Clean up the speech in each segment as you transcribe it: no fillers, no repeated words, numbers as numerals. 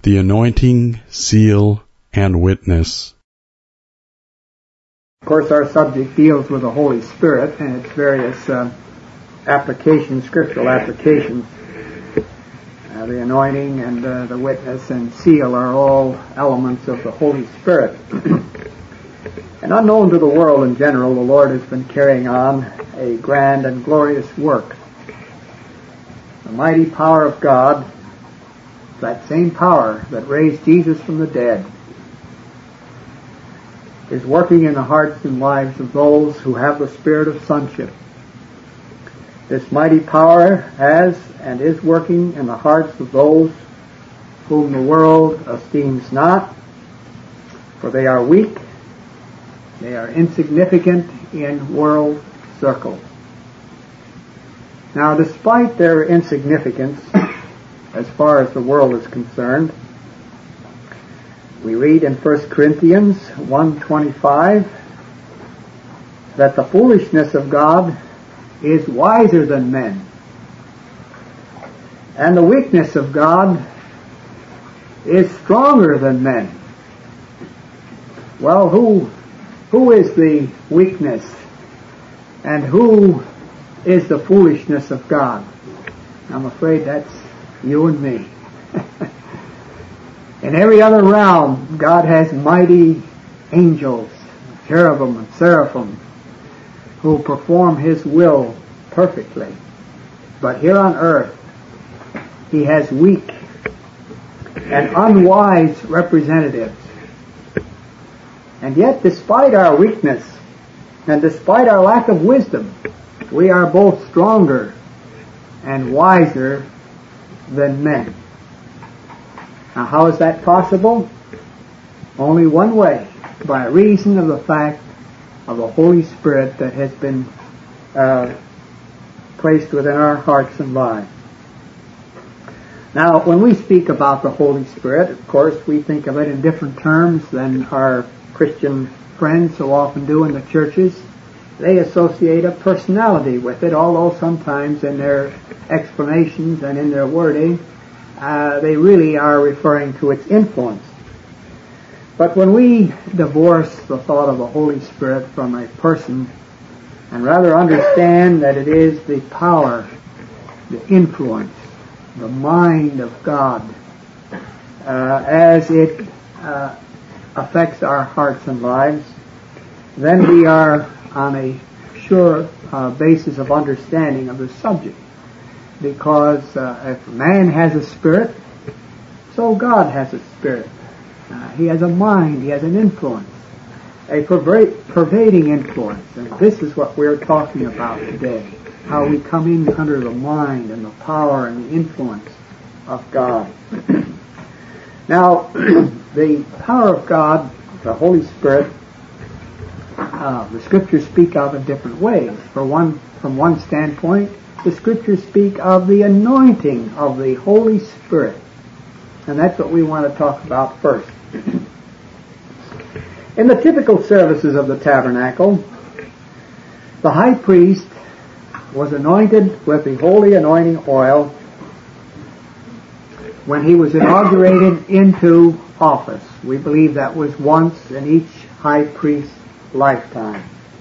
the anointing, seal, and witness. Of course, our subject deals with the Holy Spirit and its various applications, scriptural applications. The anointing and the witness and seal are all elements of the Holy Spirit. And unknown to the world in general, the Lord has been carrying on a grand and glorious work. The mighty power of God, that same power that raised Jesus from the dead, is working in the hearts and lives of those who have the spirit of sonship. This mighty power has and is working in the hearts of those whom the world esteems not, for they are weak, they are insignificant in world circles. Now, despite their insignificance, as far as the world is concerned, we read in 1 Corinthians 1:25 that the foolishness of God is wiser than men, and the weakness of God is stronger than men. Well, who is the weakness and who is the foolishness of God? I'm afraid that's you and me. In every other realm, God has mighty angels, cherubim and seraphim, who perform His will perfectly. But here on earth, He has weak and unwise representatives. And yet, despite our weakness and despite our lack of wisdom, we are both stronger and wiser than men. Now, how is that possible? Only one way, by reason of the fact of the Holy Spirit that has been placed within our hearts and lives. Now, when we speak about the Holy Spirit, of course, we think of it in different terms than our Christian friends so often do in the churches. They associate a personality with it, although sometimes in their explanations and in their wording, they really are referring to its influence. But when we divorce the thought of the Holy Spirit from a person and rather understand that it is the power, the influence, the mind of God as it affects our hearts and lives, then we are on a sure basis of understanding of the subject. Because if man has a spirit, so God has a spirit. He has a mind, He has an influence, a pervading influence. And this is what we're talking about today, how we come in under the mind and the power and the influence of God. Now, the power of God, the Holy Spirit, the Scriptures speak of in different ways. From one standpoint, the Scriptures speak of the anointing of the Holy Spirit. And that's what we want to talk about first. In the typical services of the tabernacle, the high priest was anointed with the holy anointing oil when he was inaugurated into office. We believe that was once in each high priest's lifetime.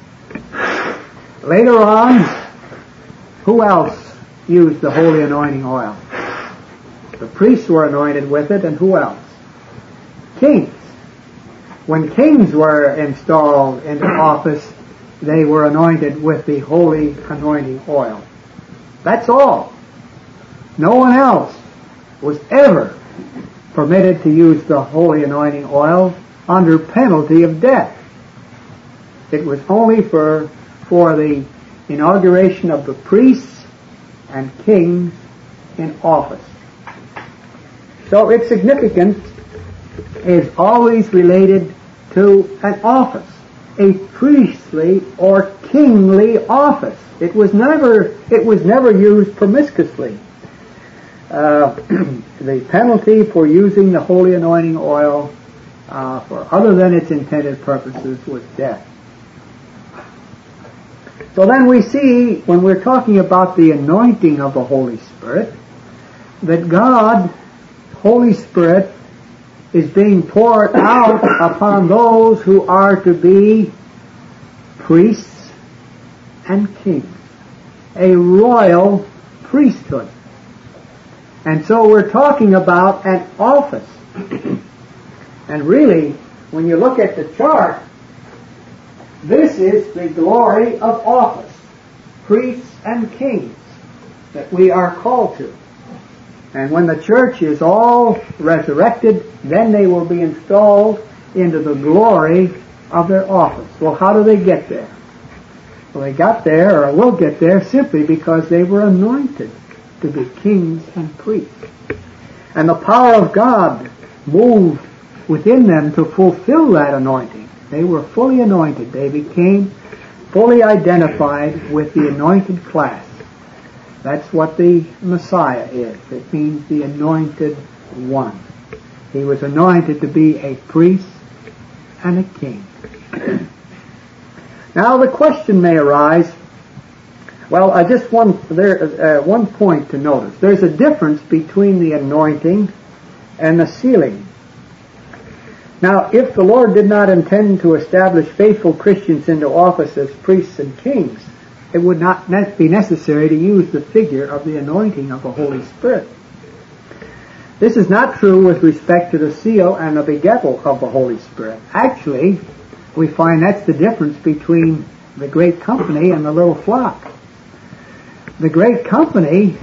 Later on, who else used the holy anointing oil? The priests were anointed with it, and who else? Kings. When kings were installed into office, they were anointed with the holy anointing oil. That's all. No one else was ever permitted to use the holy anointing oil under penalty of death. It was only for the inauguration of the priests and kings in office. So its significance is always related to an office, a priestly or kingly office. It was never used promiscuously. The penalty for using the holy anointing oil for other than its intended purposes was death. So then we see, when we're talking about the anointing of the Holy Spirit, that God, Holy Spirit, is being poured out upon those who are to be priests and kings. A royal priesthood. And so we're talking about an office. And really, when you look at the chart, this is the glory of office. Priests and kings that we are called to. And when the church is all resurrected, then they will be installed into the glory of their office. Well, how do they get there? Well, they got there, or will get there, simply because they were anointed to be kings and priests. And the power of God moved within them to fulfill that anointing. They were fully anointed. They became fully identified with the anointed class. That's what the Messiah is. It means the anointed one. He was anointed to be a priest and a king. Now the question may arise, well, just one point to notice. There's a difference between the anointing and the sealing. Now, if the Lord did not intend to establish faithful Christians into office as priests and kings, it would not be necessary to use the figure of the anointing of the Holy Spirit. This is not true with respect to the seal and the begettal of the Holy Spirit. Actually, we find that's the difference between the great company and the little flock. The great company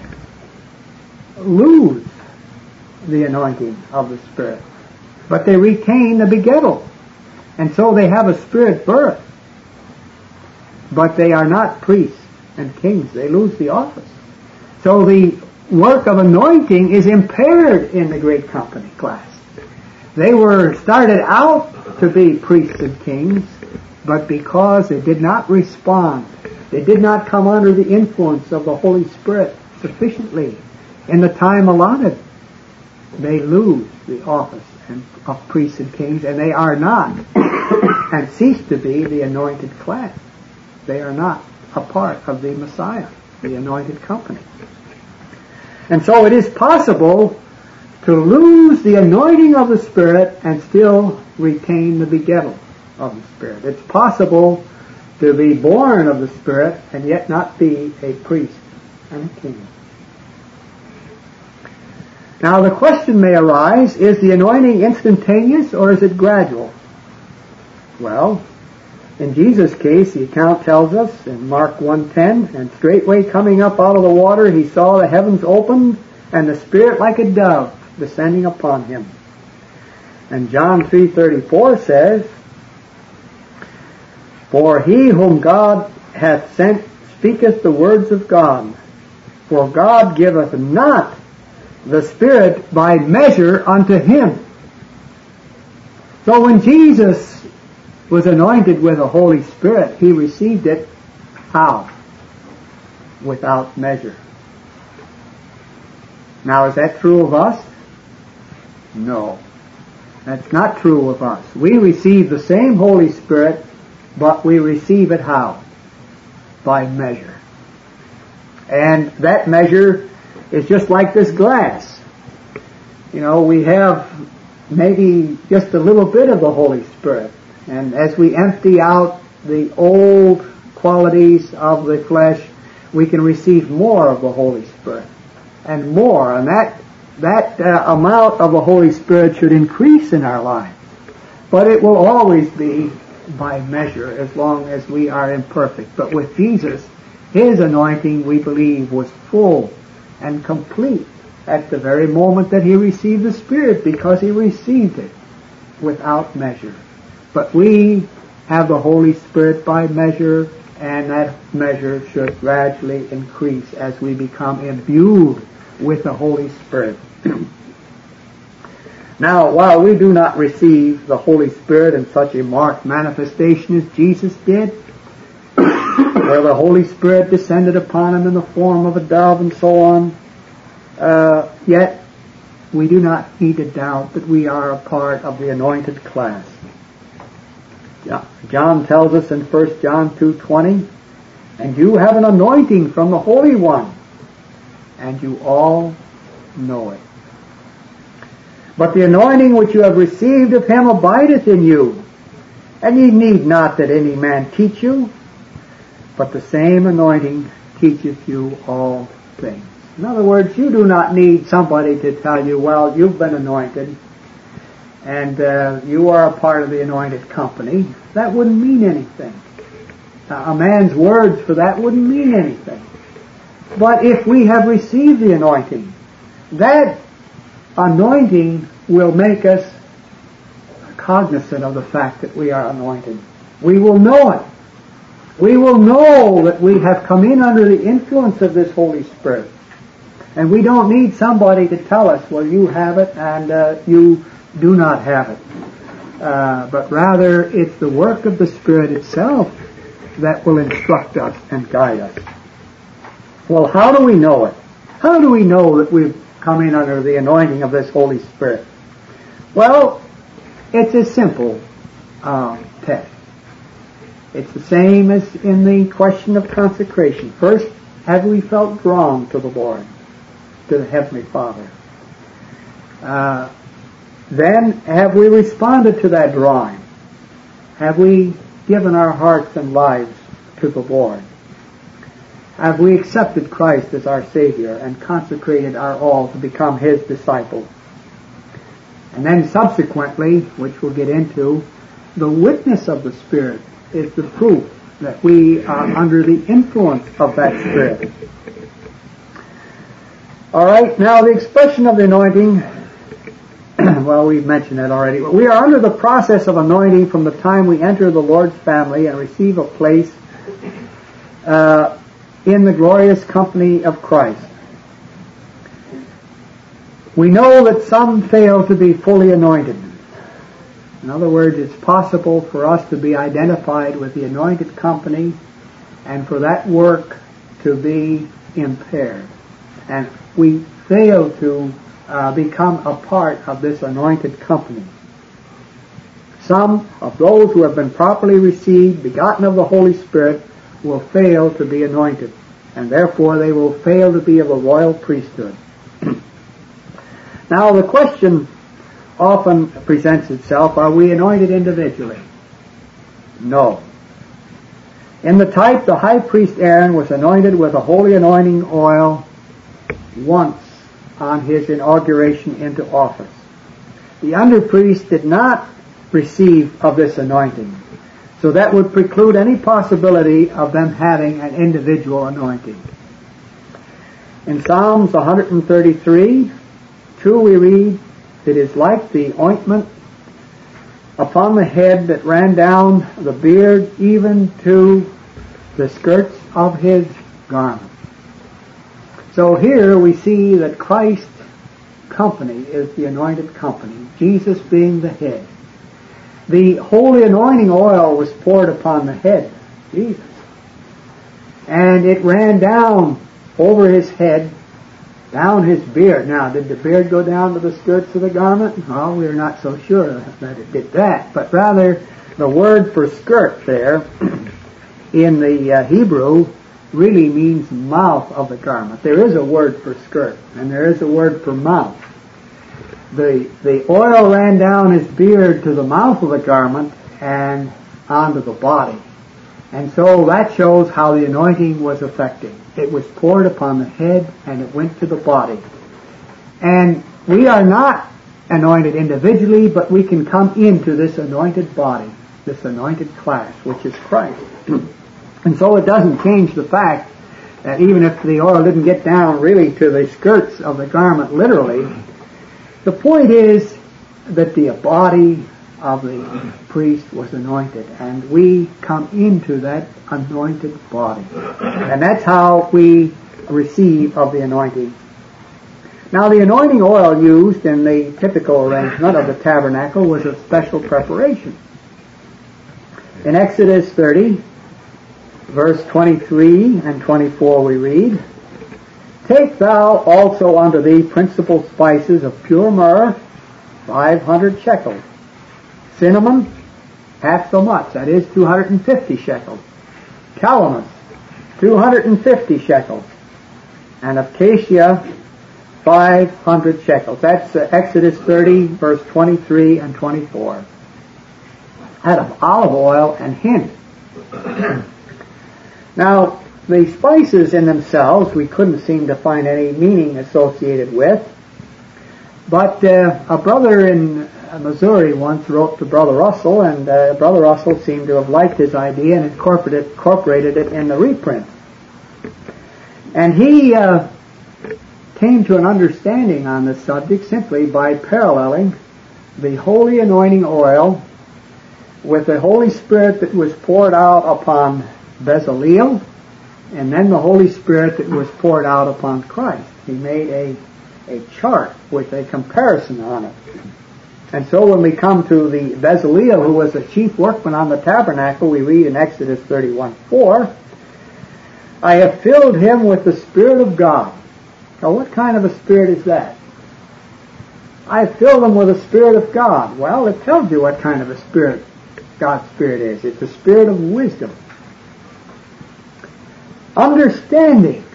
lose the anointing of the Spirit, but they retain the begettal, and so they have a spirit birth. But they are not priests and kings. They lose the office. So the work of anointing is impaired in the great company class. They were started out to be priests and kings, but because they did not respond, they did not come under the influence of the Holy Spirit sufficiently in the time allotted, they lose the office of priests and kings, and they are not and cease to be the anointed class. They are not a part of the Messiah, the anointed company. And so it is possible to lose the anointing of the Spirit and still retain the begettal of the Spirit. It's possible to be born of the Spirit and yet not be a priest and a king. Now the question may arise, is the anointing instantaneous or is it gradual? Well, in Jesus' case, the account tells us in Mark 1:10, and straightway coming up out of the water, he saw the heavens opened and the Spirit like a dove descending upon him. And John 3:34 says, for he whom God hath sent speaketh the words of God, for God giveth not the Spirit by measure unto him. So when Jesus was anointed with the Holy Spirit, he received it how? Without measure. Now, is that true of us? No. That's not true of us. We receive the same Holy Spirit, but we receive it how? By measure. And that measure is just like this glass. You know, we have maybe just a little bit of the Holy Spirit. And as we empty out the old qualities of the flesh, we can receive more of the Holy Spirit. And more. And that amount of the Holy Spirit should increase in our lives. But it will always be by measure as long as we are imperfect. But with Jesus, his anointing, we believe, was full and complete at the very moment that he received the Spirit, because he received it without measure. But we have the Holy Spirit by measure, and that measure should gradually increase as we become imbued with the Holy Spirit. Now, while we do not receive the Holy Spirit in such a marked manifestation as Jesus did, where the Holy Spirit descended upon him in the form of a dove and so on, yet we do not need to doubt that we are a part of the anointed class. John tells us in 1 John 2:20, and you have an anointing from the Holy One, and you all know it. But the anointing which you have received of him abideth in you, and ye need not that any man teach you, but the same anointing teacheth you all things. In other words, you do not need somebody to tell you, well, you've been anointed, and you are a part of the anointed company. That wouldn't mean anything. A man's words for that wouldn't mean anything. But if we have received the anointing, that anointing will make us cognizant of the fact that we are anointed. We will know it. We will know that we have come in under the influence of this Holy Spirit. And we don't need somebody to tell us, well, you have it and you do not have it. But rather, it's the work of the Spirit itself that will instruct us and guide us. Well, how do we know it? How do we know that we've come in under the anointing of this Holy Spirit? Well, it's a simple test. It's the same as in the question of consecration. First, have we felt drawn to the Lord, to the Heavenly Father? Then, have we responded to that drawing? Have we given our hearts and lives to the Lord? Have we accepted Christ as our Savior and consecrated our all to become His disciples? And then subsequently, which we'll get into, the witness of the Spirit is the proof that we are under the influence of that Spirit. All right, now the expression of the anointing, well, we've mentioned that already. We are under the process of anointing from the time we enter the Lord's family and receive a place in the glorious company of Christ. We know that some fail to be fully anointed. In other words, it's possible for us to be identified with the anointed company and for that work to be impaired. And we fail to become a part of this anointed company. Some of those who have been properly received, begotten of the Holy Spirit, will fail to be anointed, and therefore they will fail to be of a royal priesthood. Now the question often presents itself, are we anointed individually? No. In the type, the high priest Aaron was anointed with a holy anointing oil once on his inauguration into office. The under-priest did not receive of this anointing, so that would preclude any possibility of them having an individual anointing. In Psalms 133, 2 we read, it is like the ointment upon the head that ran down the beard even to the skirts of his garment. So here we see that Christ's company is the anointed company, Jesus being the head. The holy anointing oil was poured upon the head, Jesus. And it ran down over his head, down his beard. Now, did the beard go down to the skirts of the garment? Well, we're not so sure that it did that. But rather, the word for skirt there in the Hebrew really means mouth of the garment. There is a word for skirt, and there is a word for mouth. The oil ran down his beard to the mouth of the garment and onto the body. And so that shows how the anointing was effective. It was poured upon the head and it went to the body. And we are not anointed individually, but we can come into this anointed body, this anointed class, which is Christ. And so it doesn't change the fact that even if the oil didn't get down really to the skirts of the garment literally, the point is that the body of the priest was anointed, and we come into that anointed body. And that's how we receive of the anointing. Now, the anointing oil used in the typical arrangement of the tabernacle was a special preparation. In Exodus 30, verse 23 and 24 we read, take thou also unto thee principal spices of pure myrrh, 500 shekels. Cinnamon, half so much, that is 250 shekels. Calamus, 250 shekels. And of cassia, 500 shekels. That's Exodus 30, verse 23 and 24. Out of olive oil and hin. Now, the spices in themselves we couldn't seem to find any meaning associated with, but a brother in Missouri once wrote to Brother Russell, and Brother Russell seemed to have liked his idea and incorporated it in the reprint. And he came to an understanding on this subject simply by paralleling the holy anointing oil with the Holy Spirit that was poured out upon Bezaleel, and then the Holy Spirit that was poured out upon Christ. He made a chart with a comparison on it. And so when we come to the Bezaleel, who was the chief workman on the tabernacle, we read in Exodus 31:4, I have filled him with the Spirit of God. Now what kind of a spirit is that? I have filled him with the Spirit of God. Well, it tells you what kind of a spirit God's Spirit is. It's a spirit of wisdom, understanding,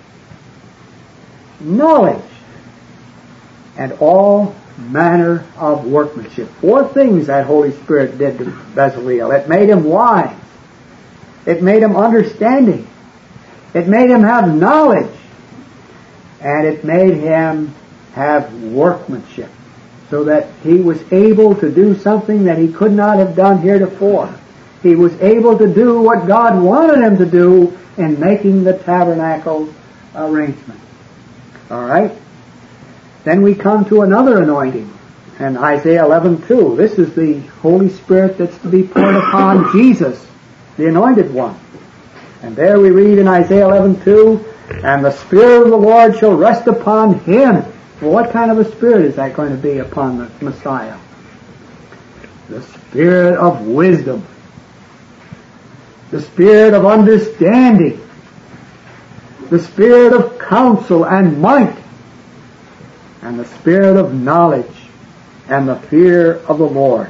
knowledge, and all manner of workmanship. 4 things that Holy Spirit did to Bezaleel. It made him wise. It made him understanding. It made him have knowledge. And it made him have workmanship, so that he was able to do something that he could not have done heretofore. He was able to do what God wanted him to do in making the tabernacle arrangement. All right? Then we come to another anointing in Isaiah 11:2. This is the Holy Spirit that's to be poured upon Jesus, the anointed one. And there we read in Isaiah 11:2, and the Spirit of the Lord shall rest upon him. Well, what kind of a spirit is that going to be upon the Messiah? The Spirit of wisdom, the Spirit of understanding, the Spirit of counsel and might, and the Spirit of knowledge and the fear of the Lord.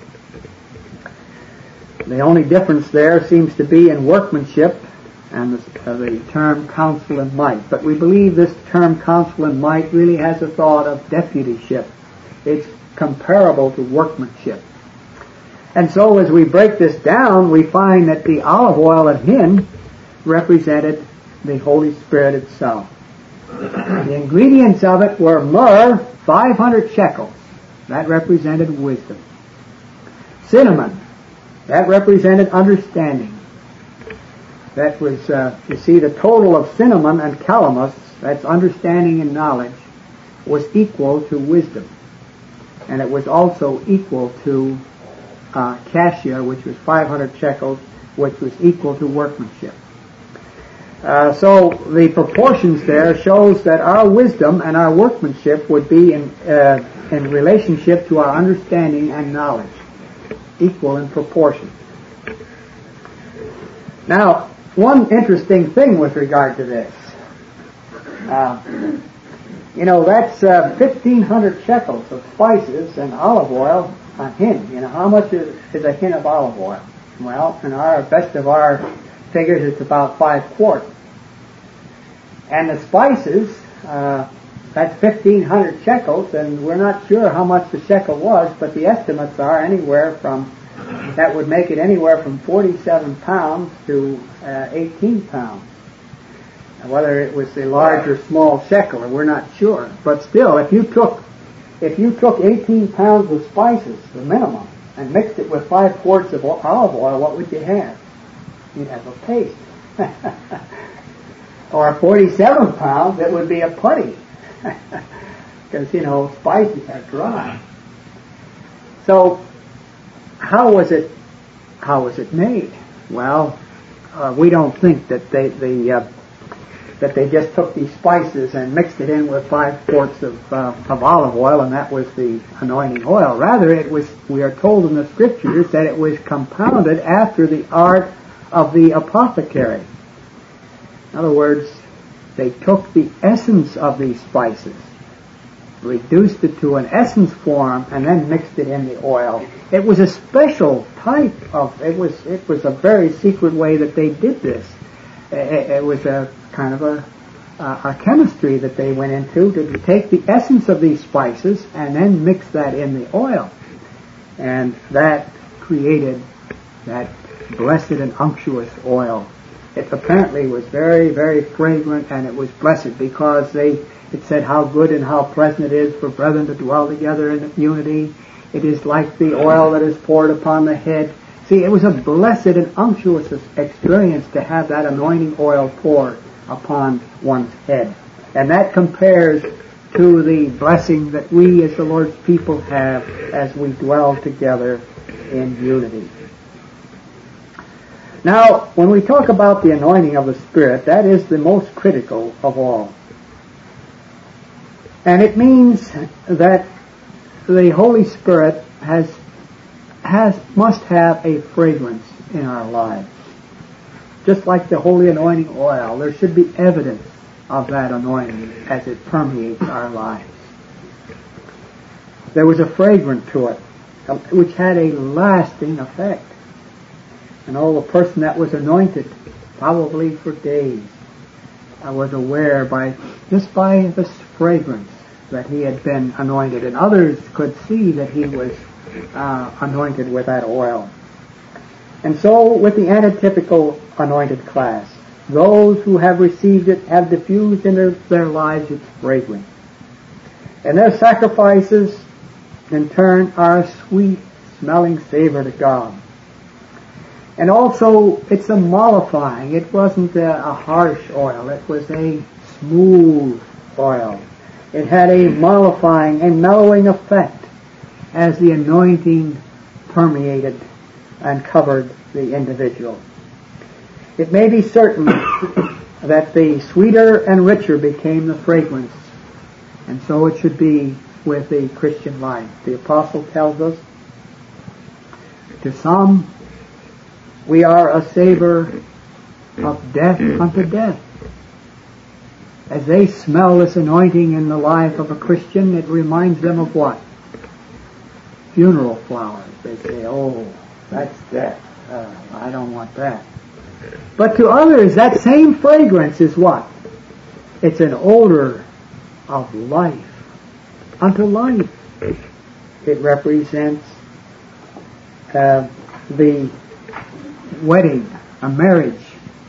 The only difference there seems to be in workmanship and the term counsel and might. But we believe this term counsel and might really has a thought of deputyship. It's comparable to workmanship. And so as we break this down, we find that the olive oil at hin represented the Holy Spirit itself. The ingredients of it were myrrh, 500 shekels. That represented wisdom. Cinnamon, that represented understanding. That was, you see, the total of cinnamon and calamus, that's understanding and knowledge, was equal to wisdom. And it was also equal to cassia, which was 500 shekels, which was equal to workmanship. So the proportions there shows that our wisdom and our workmanship would be in relationship to our understanding and knowledge, equal in proportion. Now, one interesting thing with regard to this, that's 1,500 shekels of spices and olive oil on hin. How much is a hin of olive oil? Well, in our best of our figures, it's about 5 quarts. And the spices, that's 1,500 shekels, and we're not sure how much the shekel was, but the estimates are that would make it anywhere from 47 pounds to 18 pounds. And whether it was a large or small shekel, we're not sure. But still, if you took 18 pounds of spices, the minimum, and mixed it with 5 quarts of olive oil, what would you have? You'd have a paste. Or 47 pounds, it would be a putty. Because, spices are dry. So, how was it made? Well, we don't think that they just took these spices and mixed it in with 5 quarts of olive oil, and that was the anointing oil. Rather, we are told in the Scriptures that it was compounded after the art of the apothecary. In other words, they took the essence of these spices, reduced it to an essence form, and then mixed it in the oil. It was a special type of, it was a very secret way that they did this. It was a kind of a chemistry that they went into to take the essence of these spices and then mix that in the oil. And that created that blessed and unctuous oil. It apparently was very, very fragrant, and it was blessed because it said how good and how pleasant it is for brethren to dwell together in unity. It is like the oil that is poured upon the head. See, it was a blessed and unctuous experience to have that anointing oil poured upon one's head. And that compares to the blessing that we as the Lord's people have as we dwell together in unity. Now, when we talk about the anointing of the Spirit, that is the most critical of all. And it means that the Holy Spirit must have a fragrance in our lives. Just like the holy anointing oil, there should be evidence of that anointing as it permeates our lives. There was a fragrance to it, which had a lasting effect. And the person that was anointed, probably for days, was aware just by this fragrance that he had been anointed, and others could see that he was anointed with that oil. And so with the antitypical anointed class, those who have received it have diffused into their lives its fragrance. And their sacrifices, in turn, are a sweet-smelling savor to God. And also, it's a mollifying. It wasn't a harsh oil. It was a smooth oil. It had a mollifying and mellowing effect as the anointing permeated and covered the individual. It may be certain that the sweeter and richer became the fragrance, and so it should be with the Christian life. The apostle tells us, to some we are a savor of death unto death. As they smell this anointing in the life of a Christian, it reminds them of what? Funeral flowers. They say, oh, that's death. I don't want that. But to others, that same fragrance is what? It's an odor of life unto life. It represents the wedding, a marriage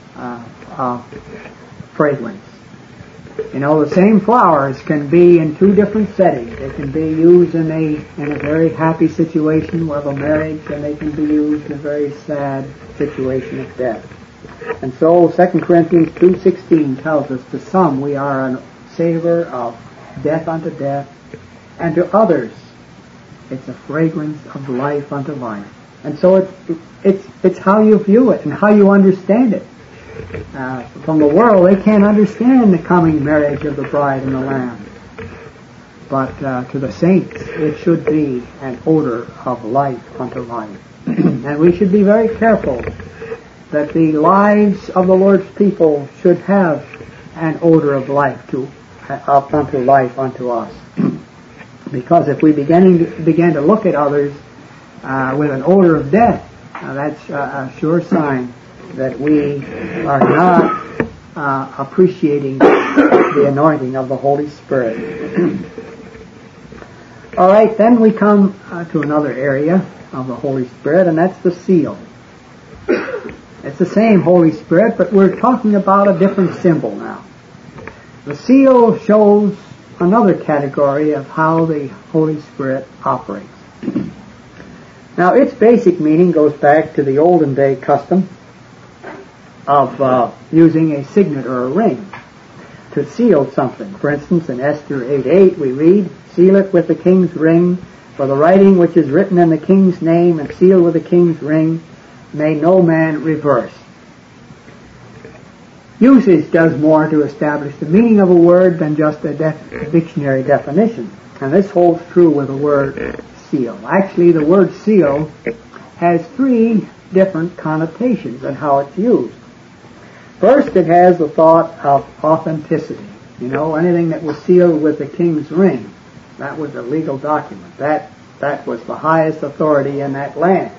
fragrance. The same flowers can be in two different settings. They can be used in a very happy situation of a marriage, and they can be used in a very sad situation of death. And so 2 Corinthians 2:16 tells us, to some we are a savor of death unto death, and to others it's a fragrance of life unto life. And so it's how you view it and how you understand it. From the world, they can't understand the coming marriage of the bride and the Lamb. But to the saints, it should be an odor of life unto life. And we should be very careful that the lives of the Lord's people should have an odor of life unto life unto us. Because if we begin to look at others with an odor of death, that's a sure sign that we are not appreciating the anointing of the Holy Spirit. All right, then we come to another area of the Holy Spirit, and that's the seal. It's the same Holy Spirit, but we're talking about a different symbol now. The seal shows another category of how the Holy Spirit operates. Now, its basic meaning goes back to the olden day custom of using a signet or a ring to seal something. For instance, in Esther 8:8 we read, "Seal it with the king's ring, for the writing which is written in the king's name and sealed with the king's ring may no man reverse." Usage does more to establish the meaning of a word than just a dictionary definition. And this holds true with the word seal. Actually, the word seal has three different connotations in how it's used. First, it has the thought of authenticity. Anything that was sealed with the king's ring, that was a legal document. That was the highest authority in that land.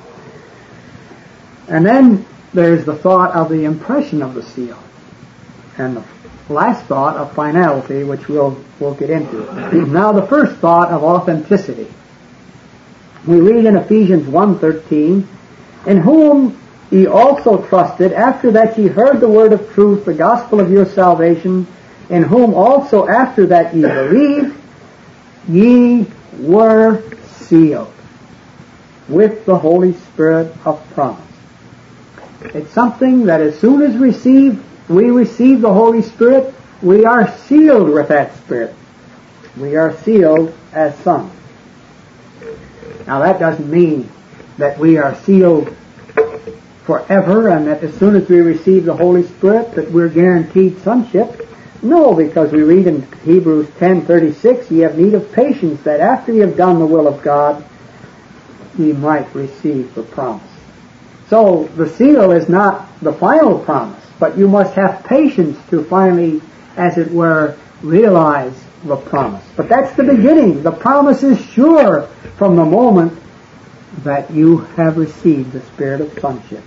And then there's the thought of the impression of the seal. And last thought of finality, which we'll get into. Now the first thought of authenticity. We read in Ephesians 1:13, "In whom ye also trusted, after that ye heard the word of truth, the gospel of your salvation, in whom also after that ye believed, ye were sealed with the Holy Spirit of promise." It's something that as soon as we receive the Holy Spirit, we are sealed with that Spirit. We are sealed as sons. Now that doesn't mean that we are sealed forever and that as soon as we receive the Holy Spirit that we're guaranteed sonship. No, because we read in Hebrews 10:36, "Ye have need of patience, that after ye have done the will of God, ye might receive the promise." So the seal is not the final promise, but you must have patience to finally, as it were, realize the promise. But that's the beginning. The promise is sure from the moment that you have received the spirit of sonship.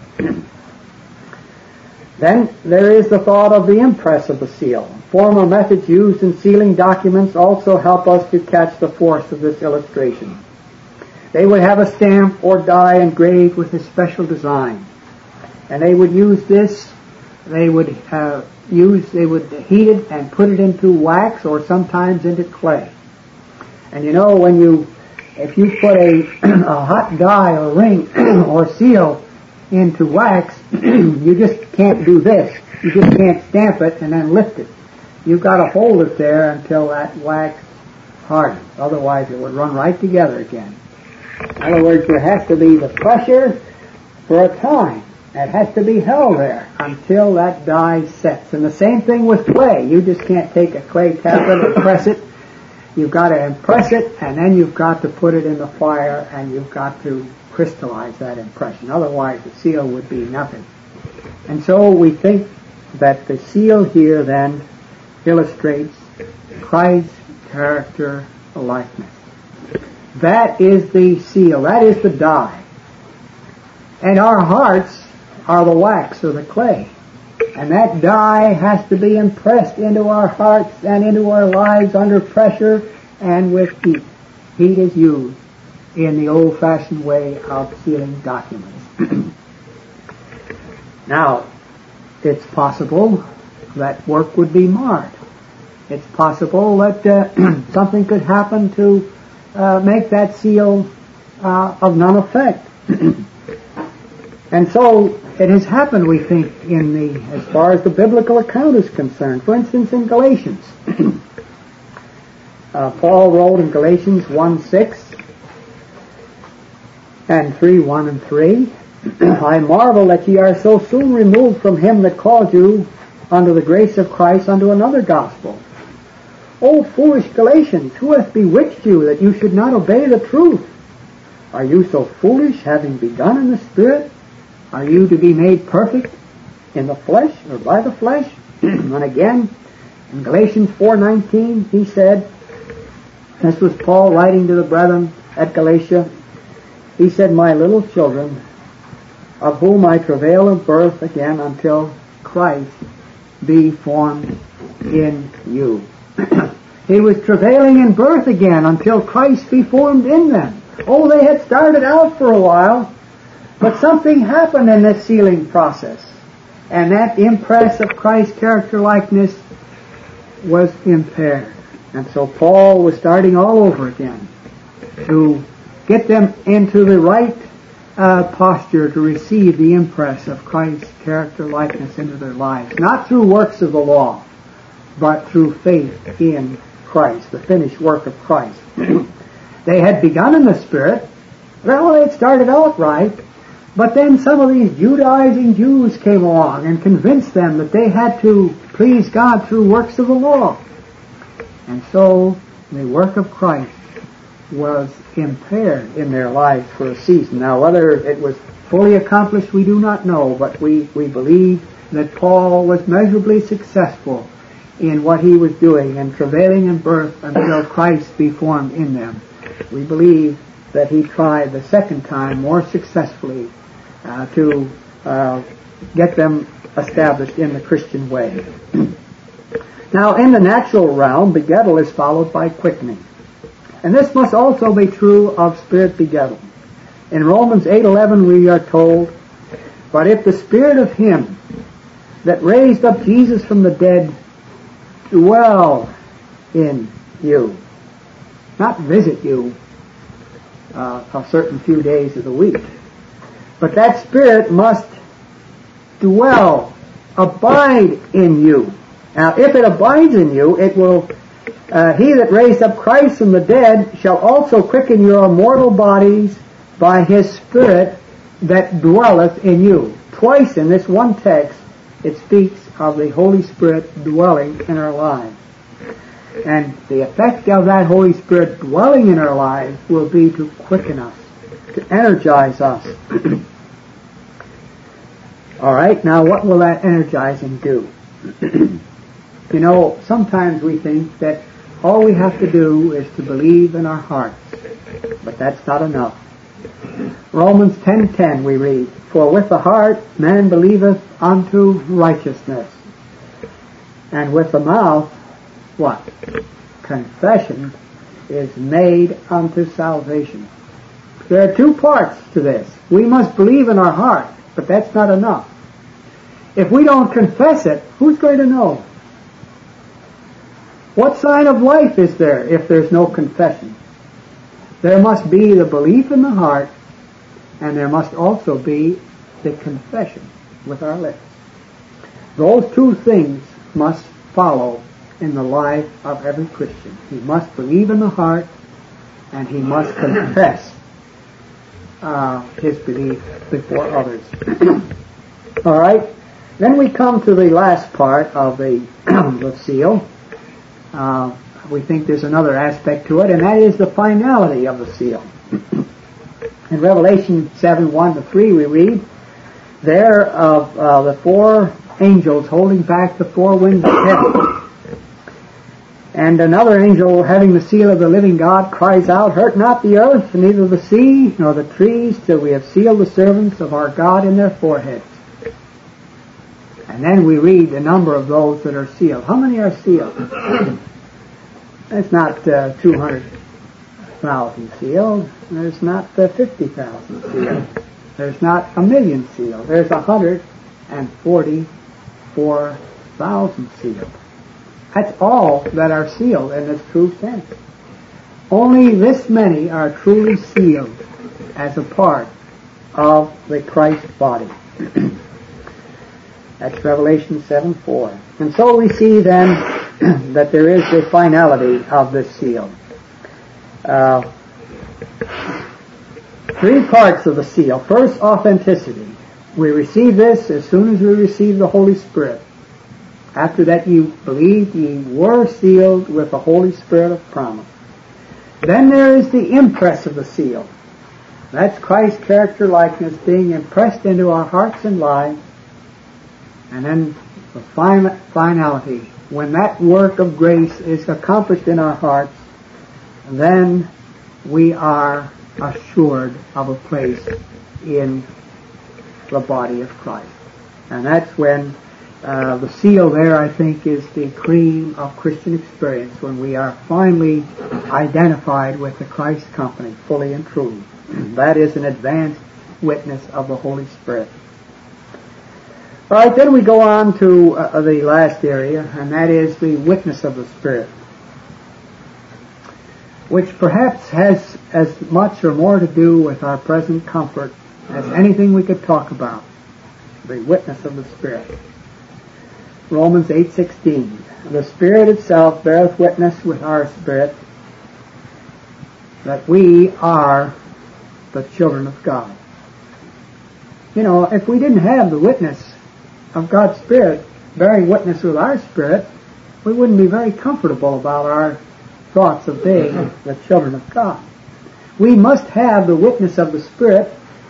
Then there is the thought of the impress of the seal. Former methods used in sealing documents also help us to catch the force of this illustration. They would have a stamp or die engraved with a special design. And they would use this, they would heat it and put it into wax or sometimes into clay. And you know, if you put a hot dye or ring or seal into wax, you just can't do this. You just can't stamp it and then lift it. You've got to hold it there until that wax hardens. Otherwise it would run right together again. In other words, there has to be the pressure for a time. It has to be held there until that dye sets. And the same thing with clay. You just can't take a clay tablet and press it. You've got to impress it, and then you've got to put it in the fire, and you've got to crystallize that impression. Otherwise, the seal would be nothing. And so we think that the seal here then illustrates Christ's character likeness. That is the seal. That is the dye. And our hearts are the wax or the clay. And that dye has to be impressed into our hearts and into our lives under pressure and with heat. Heat is used in the old-fashioned way of sealing documents. Now, it's possible that work would be marred. It's possible that something could happen to make that seal of none effect. And so it has happened, we think, as far as the biblical account is concerned. For instance, in Galatians, Paul wrote in Galatians 1:6 and 3:1 and 3, "I marvel that ye are so soon removed from him that called you unto the grace of Christ unto another gospel. O foolish Galatians, who hath bewitched you that you should not obey the truth? Are you so foolish, having begun in the Spirit? Are you to be made perfect in the flesh or by the flesh?" And again, in Galatians 4:19, he said, this was Paul writing to the brethren at Galatia, he said, "My little children, of whom I travail in birth again until Christ be formed in you." He was travailing in birth again until Christ be formed in them. Oh, they had started out for a while, but something happened in this sealing process. And that impress of Christ's character likeness was impaired. And so Paul was starting all over again to get them into the right posture to receive the impress of Christ's character likeness into their lives. Not through works of the law, but through faith in Christ, the finished work of Christ. They had begun in the Spirit. Well, they had started out right, but then some of these Judaizing Jews came along and convinced them that they had to please God through works of the law. And so the work of Christ was impaired in their lives for a season. Now, whether it was fully accomplished, we do not know, but we believe that Paul was measurably successful in what he was doing and travailing in birth until Christ be formed in them. We believe that he tried the second time more successfully to get them established in the Christian way. Now, in the natural realm, begettal is followed by quickening. And this must also be true of spirit begettal. In Romans 8:11 we are told, "But if the spirit of him that raised up Jesus from the dead dwell in you," not visit you a certain few days of the week, but that spirit must dwell, abide in you. Now, if it abides in you, it will, he that raised up Christ from the dead shall also quicken your mortal bodies by his Spirit that dwelleth in you. Twice in this one text, it speaks of the Holy Spirit dwelling in our lives. And the effect of that Holy Spirit dwelling in our lives will be to quicken us, to energize us. All right, now what will that energizing do? You know, sometimes we think that all we have to do is to believe in our hearts, but that's not enough. Romans 10:10 we read, "For with the heart man believeth unto righteousness, and with the mouth," what? "Confession is made unto salvation." There are two parts to this. We must believe in our heart, but that's not enough. If we don't confess it, who's going to know? What sign of life is there if there's no confession? There must be the belief in the heart, and there must also be the confession with our lips. Those two things must follow in the life of every Christian. He must believe in the heart, and he must confess his belief before others. All right. Then we come to the last part of the seal. We think there's another aspect to it, and that is the finality of the seal. In Revelation 7:1-3, we read there of the four angels holding back the four winds of heaven. And another angel, having the seal of the living God, cries out, "Hurt not the earth, neither the sea, nor the trees, till we have sealed the servants of our God in their foreheads." And then we read the number of those that are sealed. How many are sealed? It's not 200,000 sealed. There's not 50,000 sealed. There's not 1,000,000 sealed. There's 144,000 sealed. That's all that are sealed in this true sense. Only this many are truly sealed as a part of the Christ body. That's Revelation 7:4. And so we see then that there is the finality of this seal. Three parts of the seal. First, authenticity. We receive this as soon as we receive the Holy Spirit. After that you believed, ye were sealed with the Holy Spirit of promise. Then there is the impress of the seal. That's Christ's character likeness being impressed into our hearts and lives. And then the finality. When that work of grace is accomplished in our hearts, then we are assured of a place in the body of Christ. And that's when the seal there, I think, is the cream of Christian experience, when we are finally identified with the Christ company, fully and truly. That is an advanced witness of the Holy Spirit. All right, then we go on to the last area, and that is the witness of the Spirit, which perhaps has as much or more to do with our present comfort as anything we could talk about. The witness of the Spirit. Romans 8:16. The Spirit itself beareth witness with our spirit that we are the children of God. You know, if we didn't have the witness of God's Spirit bearing witness with our spirit, we wouldn't be very comfortable about our thoughts of being the children of God. We must have the witness of the Spirit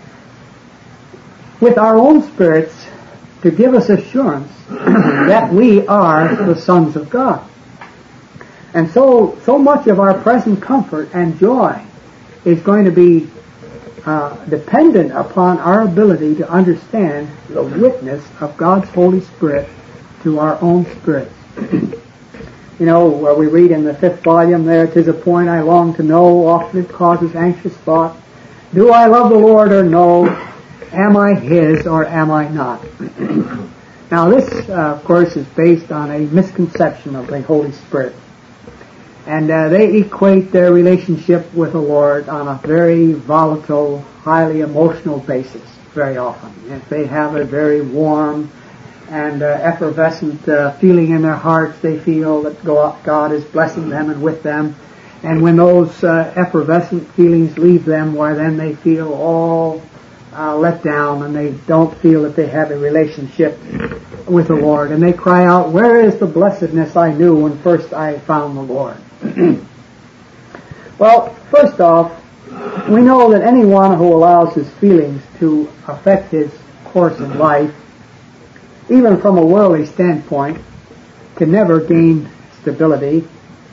with our own spirits to give us assurance that we are the sons of God. And so much of our present comfort and joy is going to be dependent upon our ability to understand the witness of God's Holy Spirit to our own spirits. You know, where we read in the 5th volume there, "'Tis a point I long to know, often it causes anxious thought. Do I love the Lord or no? Am I His or am I not?" Now this, of course, is based on a misconception of the Holy Spirit. And they equate their relationship with the Lord on a very volatile, highly emotional basis very often. If they have a very warm and effervescent feeling in their hearts, they feel that God is blessing them and with them. And when those effervescent feelings leave them, why then they feel all let down, and they don't feel that they have a relationship with the Lord. And they cry out, "Where is the blessedness I knew when first I found the Lord?" Well, first off, we know that anyone who allows his feelings to affect his course in life, even from a worldly standpoint, can never gain stability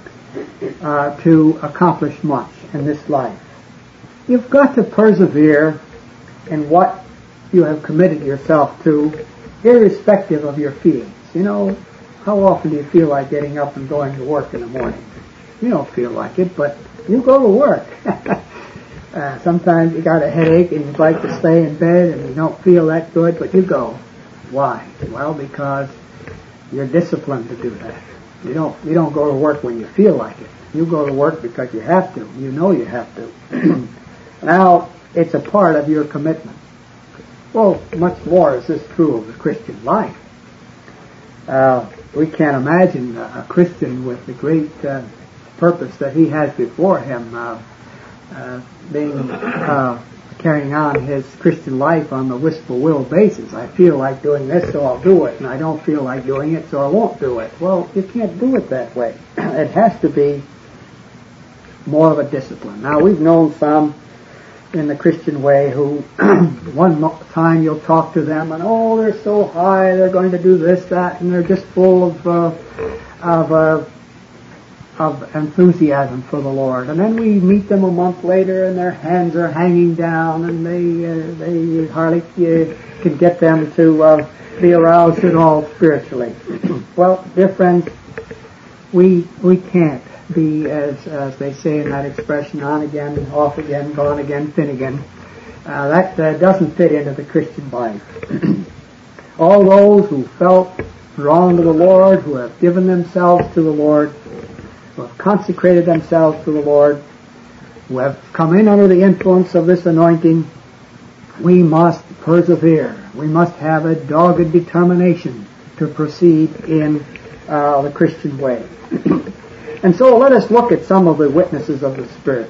to accomplish much in this life. You've got to persevere in what you have committed yourself to, irrespective of your feelings. You know, how often do you feel like getting up and going to work in the morning? You don't feel like it, but you go to work. Sometimes you got a headache and you'd like to stay in bed and you don't feel that good, but you go. Why? Well, because you're disciplined to do that. You don't go to work when you feel like it. You go to work because you have to. You know you have to. Now, it's a part of your commitment. Well, much more is this true of the Christian life. We can't imagine a Christian with the great purpose that he has before him carrying on his Christian life on the wistful will basis. I feel like doing this, so I'll do it, and I don't feel like doing it, so I won't do it. Well, you can't do it that way. It has to be more of a discipline. Now, we've known some in the Christian way who one time you'll talk to them and, oh, they're so high, they're going to do this, that, and they're just full of enthusiasm for the Lord. And then we meet them a month later and their hands are hanging down and they hardly can get them to be aroused at all spiritually. Well, dear friends, we can't be, as they say in that expression, on again, off again, gone again, fin again. That doesn't fit into the Christian life. All those who felt drawn to the Lord, who have given themselves to the Lord, who have consecrated themselves to the Lord, who have come in under the influence of this anointing, we must persevere. We must have a dogged determination to proceed in the Christian way. And so let us look at some of the witnesses of the Spirit.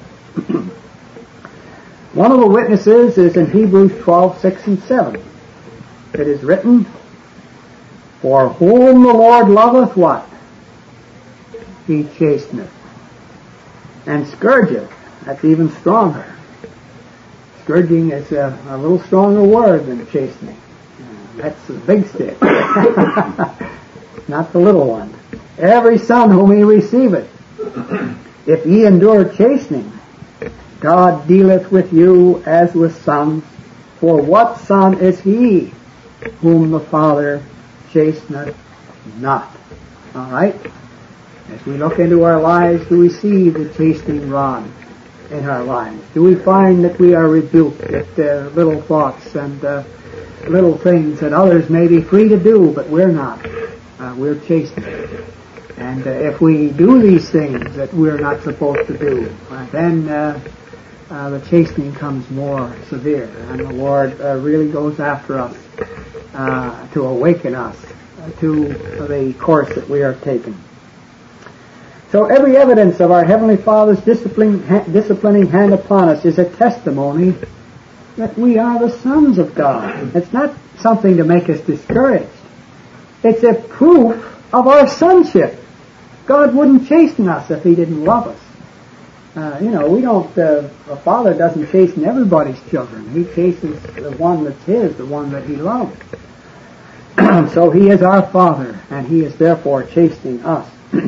One of the witnesses is in Hebrews 12:6 and 7. It is written, "For whom the Lord loveth," what? "He chasteneth, and scourgeth." That's even stronger. Scourging is a little stronger word than chastening. That's the big stick, not the little one. "Every son whom he receiveth, if ye endure chastening, God dealeth with you as with sons. For what son is he whom the Father chasteneth not?" All right? As we look into our lives, do we see the chastening rod in our lives? Do we find that we are rebuked at little thoughts and little things that others may be free to do, but we're not? We're chastened. And if we do these things that we're not supposed to do, then the chastening comes more severe, and the Lord really goes after us to awaken us to the course that we are taking. So every evidence of our Heavenly Father's disciplining hand upon us is a testimony that we are the sons of God. It's not something to make us discouraged. It's a proof of our sonship. God wouldn't chasten us if He didn't love us. We don't, a father doesn't chasten everybody's children. He chastens the one that's his, the one that He loves. So He is our Father, and He is therefore chastening us.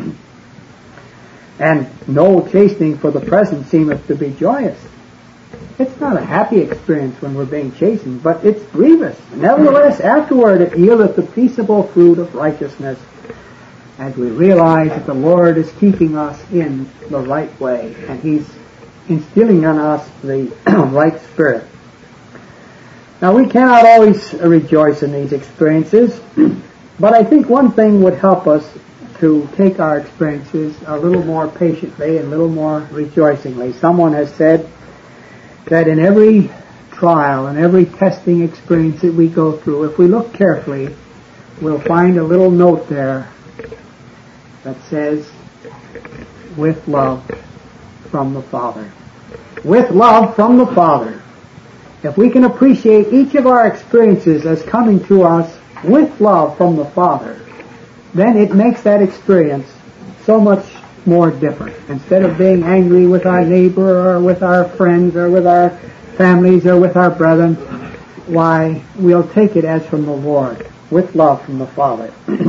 And no chastening for the present seemeth to be joyous. It's not a happy experience when we're being chastened, but it's grievous. Nevertheless, afterward it yieldeth the peaceable fruit of righteousness as we realize that the Lord is keeping us in the right way, and He's instilling on us the right spirit. Now, we cannot always rejoice in these experiences, but I think one thing would help us to take our experiences a little more patiently and a little more rejoicingly. Someone has said that in every trial and every testing experience that we go through, if we look carefully, we'll find a little note there that says, with love from the Father. With love from the Father. If we can appreciate each of our experiences as coming to us with love from the Father, then it makes that experience so much more different. Instead of being angry with our neighbor or with our friends or with our families or with our brethren, why, we'll take it as from the Lord, with love from the Father.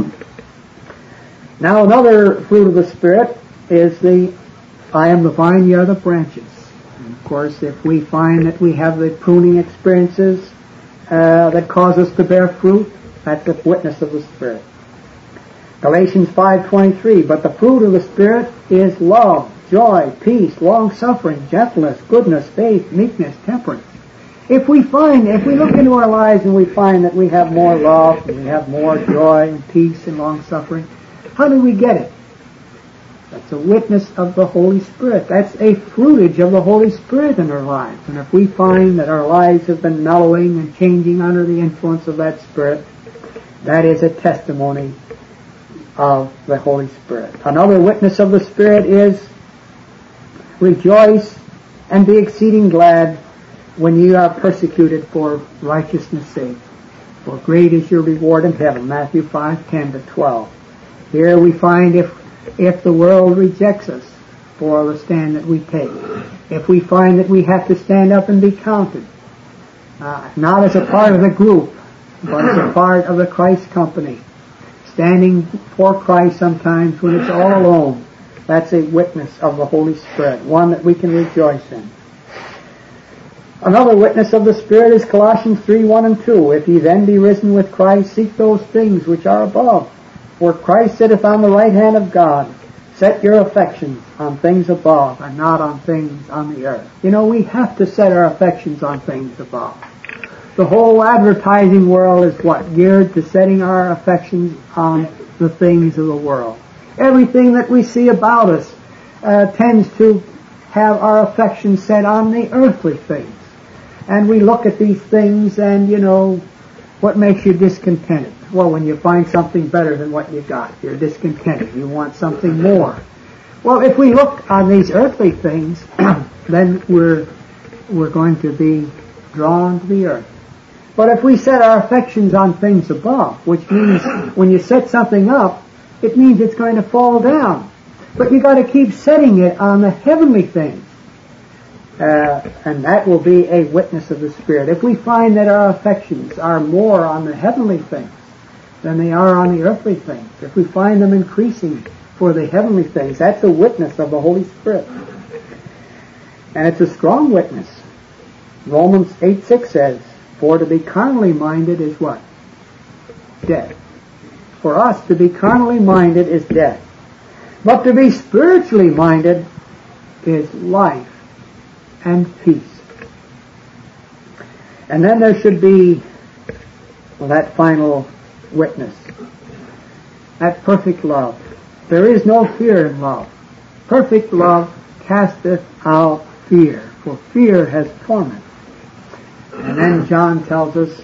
Now, another fruit of the Spirit is the I am the vine, ye are the branches. And of course, if we find that we have the pruning experiences that cause us to bear fruit, that's a witness of the Spirit. Galatians 5:23, but the fruit of the Spirit is love, joy, peace, long-suffering, gentleness, goodness, faith, meekness, temperance. If we look into our lives and we find that we have more love, and we have more joy and peace and long-suffering, how do we get it? That's a witness of the Holy Spirit. That's a fruitage of the Holy Spirit in our lives. And if we find that our lives have been mellowing and changing under the influence of that Spirit, that is a testimony of the Holy Spirit. Another witness of the Spirit is rejoice and be exceeding glad when you are persecuted for righteousness' sake. For great is your reward in heaven. Matthew 5:10-12. Here we find if the world rejects us for the stand that we take, if we find that we have to stand up and be counted, not as a part of the group, but as a part of the Christ company, standing for Christ sometimes when it's all alone, that's a witness of the Holy Spirit, one that we can rejoice in. Another witness of the Spirit is Colossians 3:1-2. If ye then be risen with Christ, seek those things which are above, where Christ sitteth on the right hand of God. Set your affections on things above and not on things on the earth. You know, we have to set our affections on things above. The whole advertising world is what? Geared to setting our affections on the things of the world. Everything that we see about us tends to have our affections set on the earthly things. And we look at these things and, you know, what makes you discontented? Well, when you find something better than what you got, you're discontented. You want something more. Well, if we look on these earthly things, then we're going to be drawn to the earth. But if we set our affections on things above, which means when you set something up, it means it's going to fall down. But you got to keep setting it on the heavenly things. And that will be a witness of the Spirit. If we find that our affections are more on the heavenly things than they are on the earthly things, if we find them increasing for the heavenly things, that's a witness of the Holy Spirit. And it's a strong witness. Romans 8:6 says, for to be carnally minded is what? Death. For us to be carnally minded is death. But to be spiritually minded is life and peace. And then there should be that final witness. That perfect love. There is no fear in love. Perfect love casteth out fear, for fear has torment. And then John tells us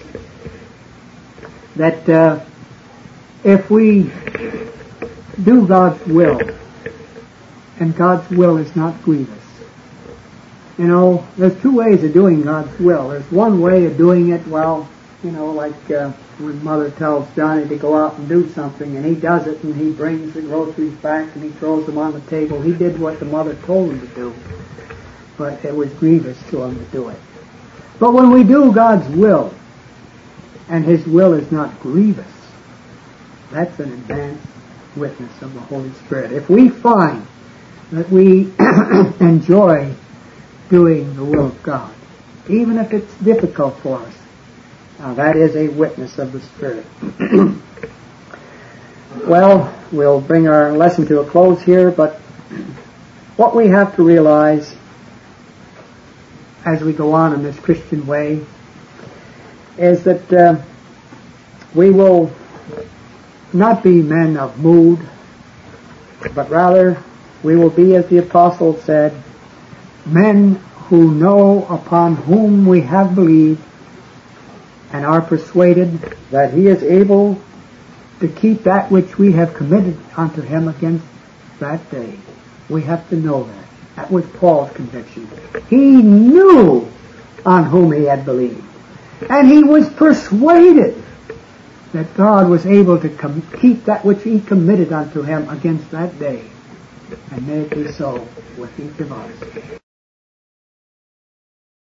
that if we do God's will, and God's will is not grievous. You know, there's two ways of doing God's will. There's one way of doing it, well, you know, like when Mother tells Johnny to go out and do something, and he does it, and he brings the groceries back, and he throws them on the table. He did what the mother told him to do, but it was grievous to him to do it. But when we do God's will, and His will is not grievous, that's an advanced witness of the Holy Spirit. If we find that we enjoy doing the will of God, even if it's difficult for us, that is a witness of the Spirit. Well, we'll bring our lesson to a close here, but what we have to realize as we go on in this Christian way is that we will not be men of mood, but rather we will be, as the apostle said, men who know upon whom we have believed and are persuaded that he is able to keep that which we have committed unto him against that day. We have to know that. That was Paul's conviction. He knew on whom he had believed. And he was persuaded that God was able to keep that which he committed unto him against that day. And may it be so with each of us.